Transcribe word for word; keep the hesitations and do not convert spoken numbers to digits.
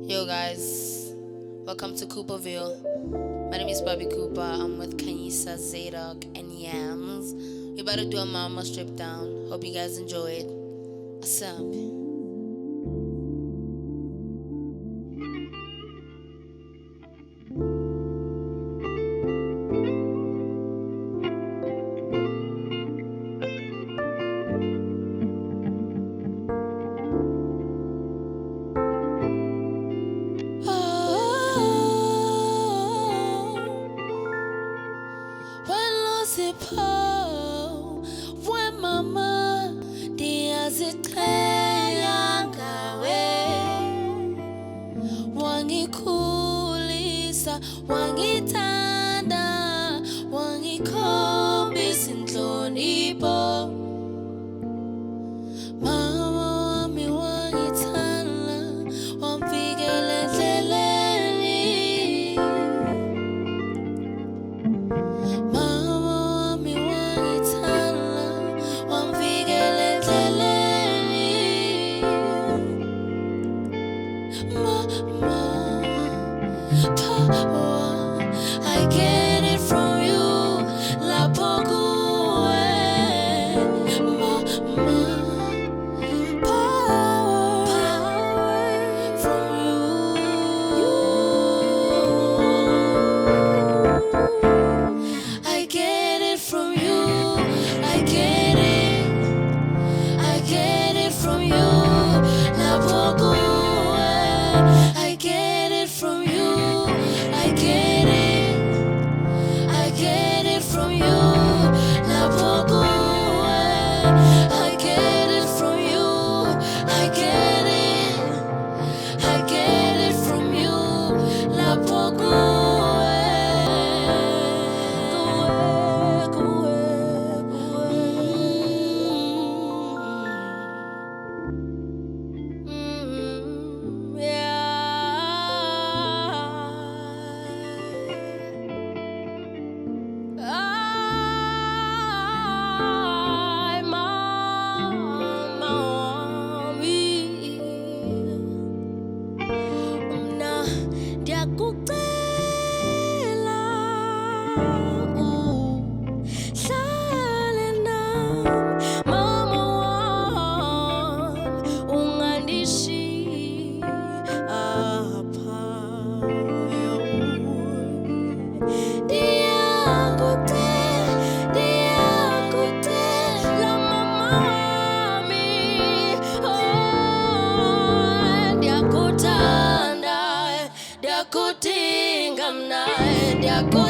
Yo guys, welcome to Cooperville. My name is Bobby Cooper. I'm with Kanyisa, Zadok, and Yams. We about to do a mama strip down. Hope you guys enjoy it. What's up? When mama diazitreya ngawe wangikhulisa wangithanda wangikhombisa inhlonipho mama wami wangithanda wamvikela endleleni I get it from you, la poco ma, power, power from you. I get it from you, I get it, I get it from you, la poco. I get it from you, I get it, I get it from you, la poco. I get it from you, I get it, I get it from you, la poco. Diakutanda, diakutingam na, diakutanda.